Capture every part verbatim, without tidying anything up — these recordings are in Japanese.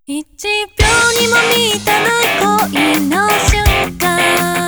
一秒にも満たぬ恋の瞬間、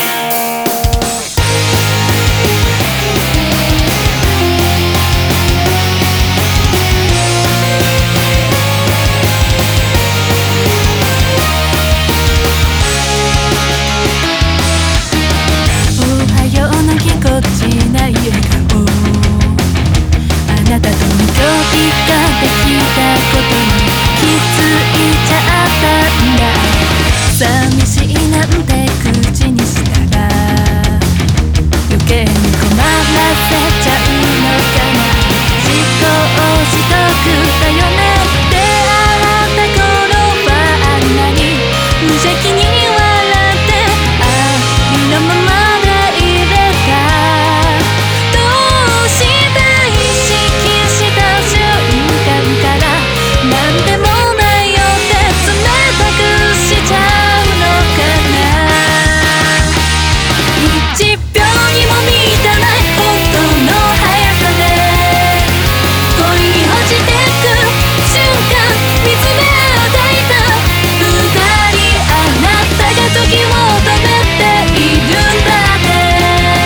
おはようのぎこちない笑顔、あなたとに距離ができたことに気づいちゃったんだ。寂しいなんて口にしたら余計に困らせちゃうのかな。自業自得だよね。出会った頃はあんなに無邪気に笑ってありのままでいれた。どうして意識した瞬間からなんでもないよって冷たくしちゃうのかな。一秒にも満たない本当の速さで恋に落ちてく瞬間、見つめ合っていた二人、あなたが時を止めているんだって。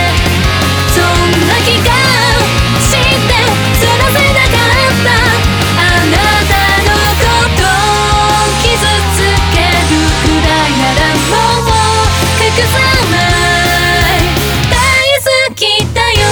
そんな気がしてそらせなかった。あなたのことを傷つけるくらいならもう隠さない。大好きだよ。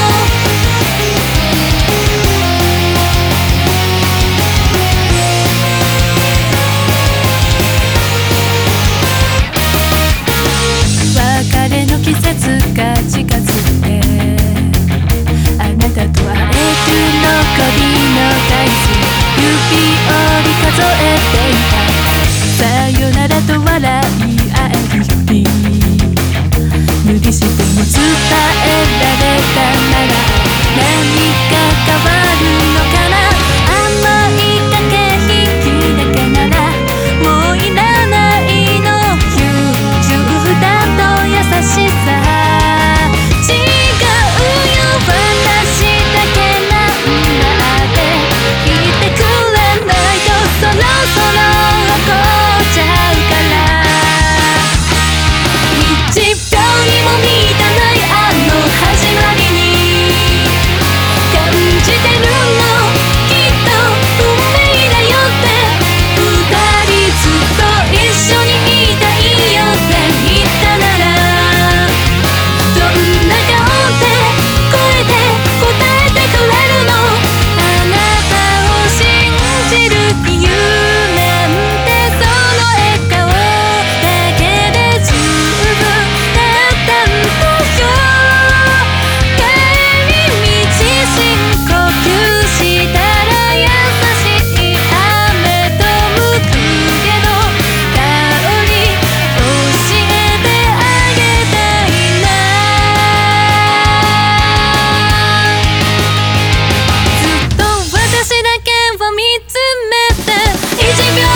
別れの季節が近づいてあなたと会える残りの回数、指折り数えていた。さよならと笑い合えるより無理しても伝えられたなら何か変わるのかな。甘い駆け引きだけならもういらないの。優柔だと優しさ違うよ。私だけなんだって言ってくれないとそろそろ怒っちゃうから。一秒にも満たないあの始まりに感じてるのきっと運命だよって。二人ずっと一緒にいたいよって言ったならどんな顔で声で答えてくれるの。あなたを信じる理由なんてその笑顔だけで十分だったんだよ。帰り道深呼吸したら優しい雨と向くけど香り教えてあげたいな。ずっと私だけを見つめて一秒